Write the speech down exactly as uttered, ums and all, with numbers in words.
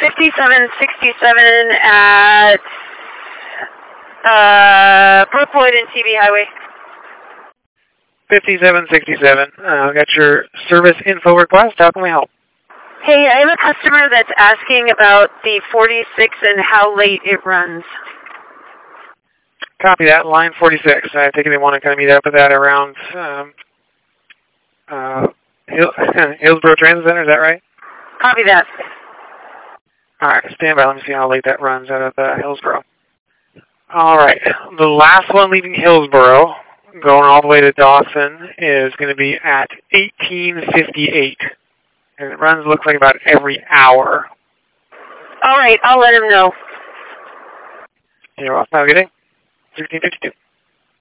fifty-seven sixty-seven at uh, Brookwood and T B Highway. fifty-seven sixty-seven. I uh, got your service info request. How can we help? Hey, I have a customer that's asking about the forty-six and how late it runs. Copy that. Line forty-six. I think they want to kind of meet up with that around um, uh, Hill, Hillsborough Transit Center. Is that right? Copy that. All right. Stand by. Let me see how late that runs out of uh, Hillsborough. All right. The last one leaving Hillsborough, going all the way to Dawson, is going to be at eighteen fifty-eight. And it runs, looks like, about every hour. All right. I'll let him know. You're welcome. Have a good day. sixteen fifty-two.